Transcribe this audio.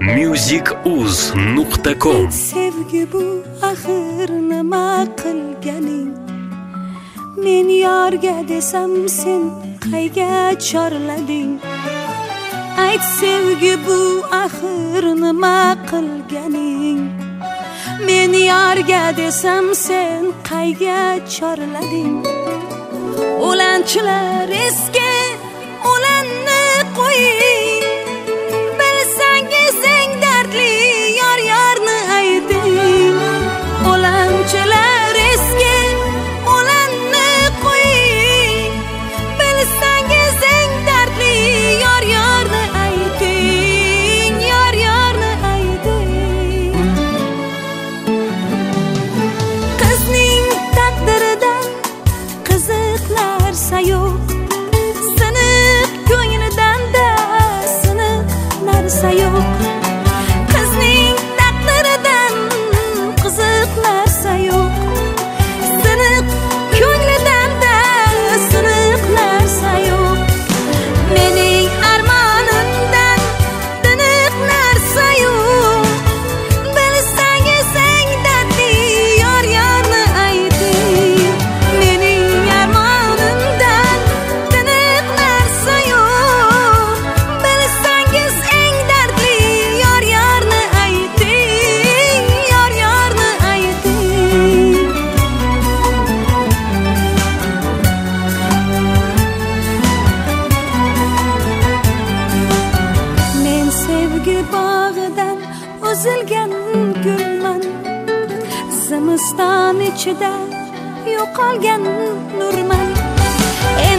musicuz.com. Sevgi bu axir nima qilganing? Men yorga desam sen qayga chorlading? Ayt sevgi bu axir nima qilganing? Men yorga desam sen qayga chorlading? O'lanchilar eski o'lanni qo'ying, bilsangiz eng dardli yor-yorni ayting. O'lanchilar eski o'lanni qo'ying, bilsangiz eng dardli yor-yorni ayting, yor-yorni ayting. Qizning taqdiridan qiziqlar sayoq, siniq ko'nglidan-da siniq narsa yo'q. Qizning taqdiridan qiziq narsa yo'q, siniq ko'nglidan-da siniq narsa yo'q. Mening armonimdan tiniq narsa yo'q, bilsangiz eng dardli yor-yorni ayting. Mening armonimdan tiniq narsa yo'q, bilsangiz eng dardli yor-yorni ayting, yor-yorni ayting. Men sevgi bog'idan uzilgan gulman, zimiston ichida yo'qolgan nurman.